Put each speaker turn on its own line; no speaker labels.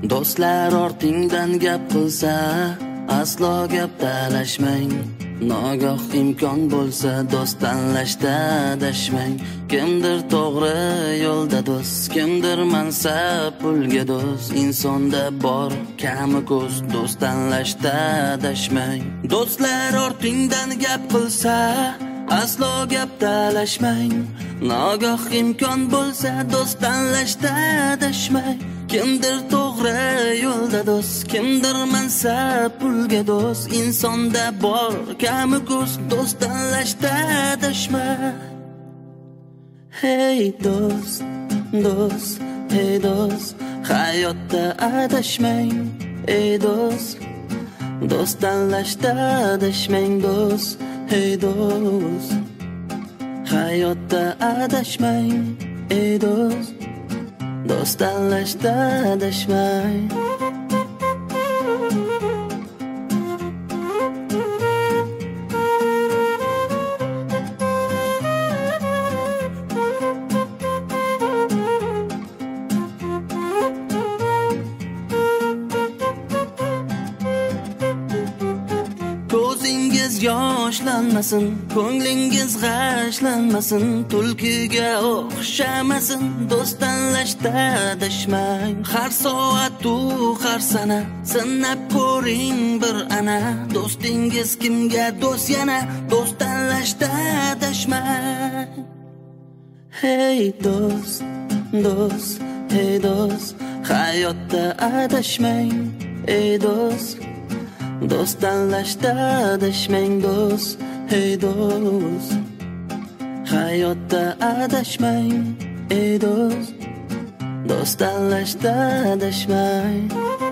Do'stlar ortingdan gap qilsa, aslo gap talashmang. Nogoh imkon bo'lsa, do'st tanlashda adashmang. Kimdir to'g'ri yo'lda do'st, kimdir mansab pulga do'st. Insonda bor kami ko'z, do'st tanlashda adashmang. Do'stlar ortingdan gap qilsa, aslo gap talashmang. Nogoh imkon bo'lsa, do'st tanlashda adashmang. Kimdir to'g'ri yo'lda do'st, kimdir mansab pulga do'st. Insonda bor kami ko'z, do'st tanlashda adashma. Hey do'st, do'st, hey do'st, hayotda adashmang. Ey do'st, do'st tanlashda adashmang do'st. Hey do'st, hayotda adashmang. Ey do'st, do'st tanlashda adashmang. Ko'zingiz yoshlanmasin, ko'nglingiz g'ashlanmasin, tulkiga o'xshamasin, do'st tanlashda adashmang. Har soat u har sana sinab ko'ring bir ana, do'stingiz kimga do'st yana, do'st tanlashda adashmang. Hey do'st, do'st, hey do'st, hayotda adashmang. Ey do'st, do'st tanlashda adashmang do'st. Hey do'st, hayotda adashmang. Ey do'st, do'st tanlashda adashmang.